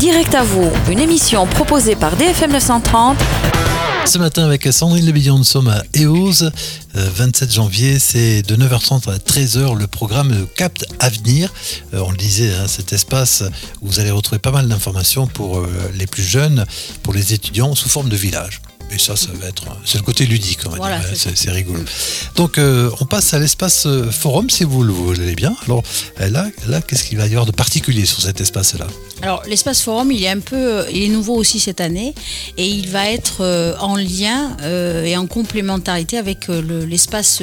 Direct à vous, une émission proposée par DFM 930. Ce matin avec Sandrine Lebillon, nous sommes à Eauze, 27 janvier, c'est de 9h30 à 13h le programme Cap Avenir. On le disait, cet espace où vous allez retrouver pas mal d'informations pour les plus jeunes, pour les étudiants, sous forme de village. Et ça va être, c'est le côté ludique, on va dire. C'est rigolo. Donc, on passe à l'espace forum, si vous le voulez bien. Alors là, qu'est-ce qu'il va y avoir de particulier sur cet espace-là ? Alors, l'espace forum, il est nouveau aussi cette année, et il va être en lien et en complémentarité avec l'espace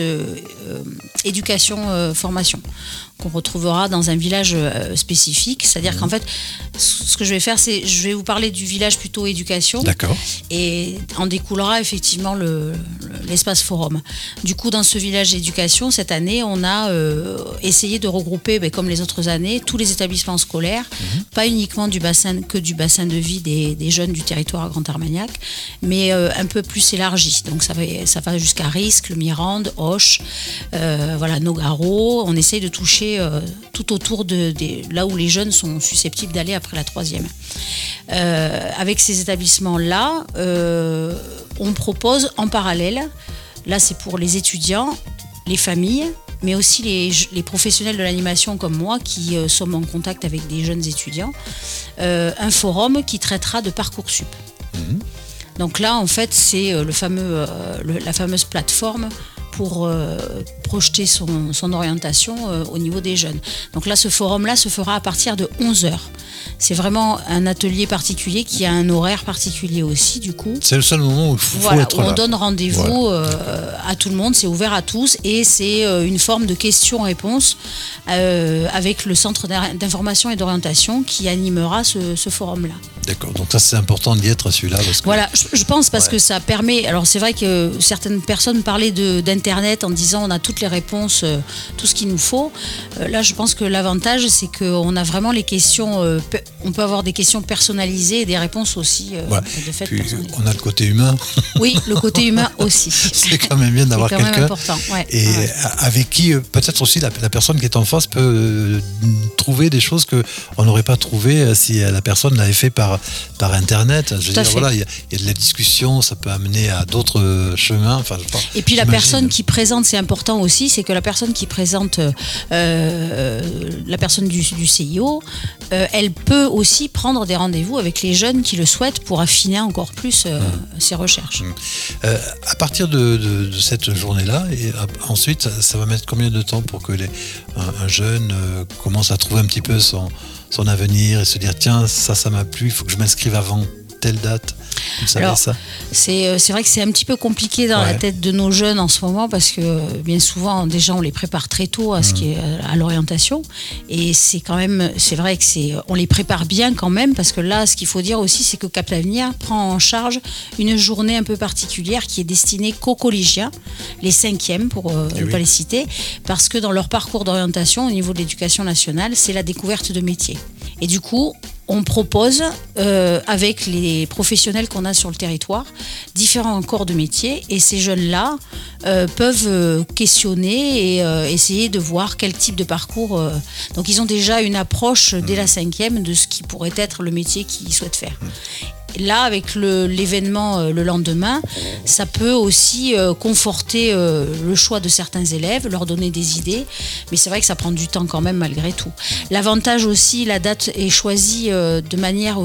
éducation-formation qu'on retrouvera dans un village spécifique. C'est-à-dire qu'en fait, ce que je vais faire, c'est je vais vous parler du village plutôt éducation. D'accord. Et en découlera effectivement l'espace forum. Du coup, dans ce village éducation, cette année, on a essayé de regrouper, comme les autres années, tous les établissements scolaires, pas uniquement du bassin de vie des jeunes du territoire Grand Armagnac, mais un peu plus élargi. Donc ça va jusqu'à Riscle, Mirande, Auch, Nogaro. On essaye de toucher tout autour de là où les jeunes sont susceptibles d'aller après la troisième. Avec ces établissements-là, on propose en parallèle, là c'est pour les étudiants, les familles, mais aussi les professionnels de l'animation comme moi qui sommes en contact avec des jeunes étudiants, un forum qui traitera de Parcoursup. Donc là, en fait, c'est la fameuse plateforme pour projeter son orientation au niveau des jeunes. Donc là, ce forum-là se fera à partir de 11h. C'est vraiment un atelier particulier qui a un horaire particulier aussi, du coup. C'est le seul moment où il faut être là. On donne rendez-vous à tout le monde, c'est ouvert à tous et c'est une forme de questions-réponses avec le centre d'information et d'orientation qui animera ce forum-là. D'accord, donc ça c'est important d'y être celui-là. Parce que... Voilà, je pense parce que ça permet, alors c'est vrai que certaines personnes parlaient d'internet en disant on a toutes les réponses, tout ce qu'il nous faut. Là je pense que l'avantage c'est qu'on a vraiment les questions, on peut avoir des questions personnalisées et des réponses aussi de fait personnalisées. On a le côté humain. Oui, le côté humain aussi. C'est quand même bien d'avoir quelqu'un. C'est quand même important, et avec qui peut-être aussi la personne qui est en face peut trouver des choses qu'on n'aurait pas trouvées si la personne l'avait fait par internet. Je veux dire, voilà, il y a de la discussion, ça peut amener à d'autres chemins. Et puis la personne qui présente, c'est important aussi, c'est que la personne qui présente, la personne du CIO, elle peut aussi prendre des rendez-vous avec les jeunes qui le souhaitent pour affiner encore plus ses recherches. À partir de cette journée-là, et ensuite, ça va mettre combien de temps pour que un jeune commence à trouver un petit peu son avenir et se dire tiens, ça m'a plu, il faut que je m'inscrive avant telle date. Vous savez. Alors, ça c'est vrai que c'est un petit peu compliqué dans la tête de nos jeunes en ce moment parce que bien souvent déjà on les prépare très tôt à ce qui est à l'orientation et c'est vrai que on les prépare bien quand même parce que là ce qu'il faut dire aussi c'est que Cap Avenir prend en charge une journée un peu particulière qui est destinée qu'aux collégiens, les 5e pour ne pas les citer, parce que dans leur parcours d'orientation au niveau de l'éducation nationale c'est la découverte de métiers et du coup on propose, avec les professionnels qu'on a sur le territoire, différents corps de métier et ces jeunes-là peuvent questionner et essayer de voir quel type de parcours. Donc ils ont déjà une approche dès la 5e de ce qui pourrait être le métier qu'ils souhaitent faire. Là, avec l'événement le lendemain, ça peut aussi conforter le choix de certains élèves, leur donner des idées, mais c'est vrai que ça prend du temps quand même malgré tout. L'avantage aussi, la date est choisie de manière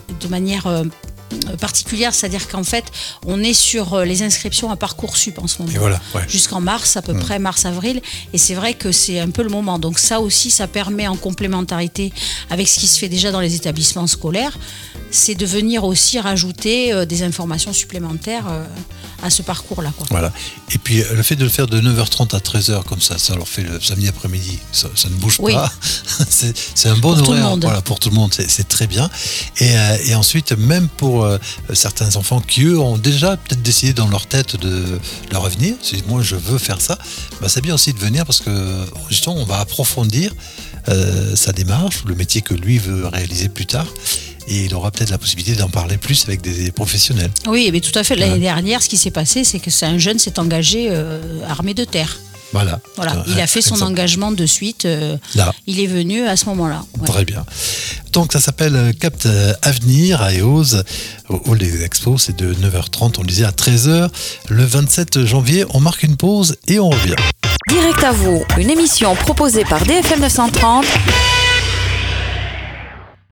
particulière, c'est-à-dire qu'en fait, on est sur les inscriptions à Parcoursup en ce moment. Et voilà, jusqu'en mars, à peu près mars-avril, et c'est vrai que c'est un peu le moment. Donc ça aussi, ça permet en complémentarité avec ce qui se fait déjà dans les établissements scolaires, c'est de venir aussi rajouter des informations supplémentaires à ce parcours-là. Voilà. Et puis le fait de le faire de 9h30 à 13h comme ça leur fait le samedi après-midi, ça ne bouge pas. c'est un bon horaire pour tout le monde, c'est très bien. Et ensuite, même pour certains enfants qui eux ont déjà peut-être décidé dans leur tête de leur avenir, si moi je veux faire ça, c'est bien aussi de venir parce que justement on va approfondir sa démarche, le métier que lui veut réaliser plus tard. Et il aura peut-être la possibilité d'en parler plus avec des professionnels. Oui, mais tout à fait. L'année dernière, ce qui s'est passé, c'est que un jeune s'est engagé armée de terre. Voilà. Il a fait son engagement de suite. Il est venu à ce moment-là. Très bien. Donc ça s'appelle Capte Avenir à Eauze, au hall des expos, c'est de 9h30, on le disait, à 13h. Le 27 janvier, on marque une pause et on revient. Direct à vous, une émission proposée par DFM 930